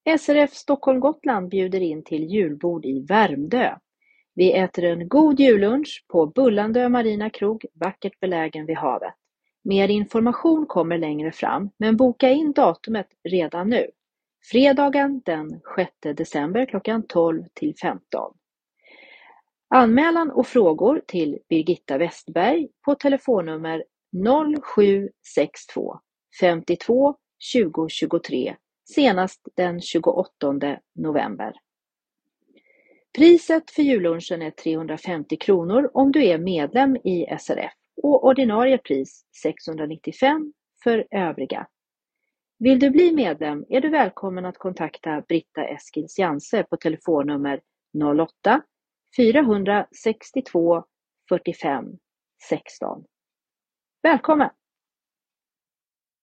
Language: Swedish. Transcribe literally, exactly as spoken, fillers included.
S R F Stockholm Gotland bjuder in till julbord i Värmdö. Vi äter en god jullunch på Bullandö Marina Krog, vackert belägen vid havet. Mer information kommer längre fram, men boka in datumet redan nu. Fredagen den sjätte december klockan tolv till femton. Anmälan och frågor till Birgitta Westberg på telefonnummer noll sju sex två femtiotvå tjugo tjugotre senast den tjugoåttonde november. Priset för jullunchen är trehundrafemtio kronor om du är medlem i S R F och ordinarie pris sexhundranittiofem för övriga. Vill du bli medlem är du välkommen att kontakta Britta Eskils Janse på telefonnummer noll åtta fyra sex två fyrtiofem sexton. Välkommen!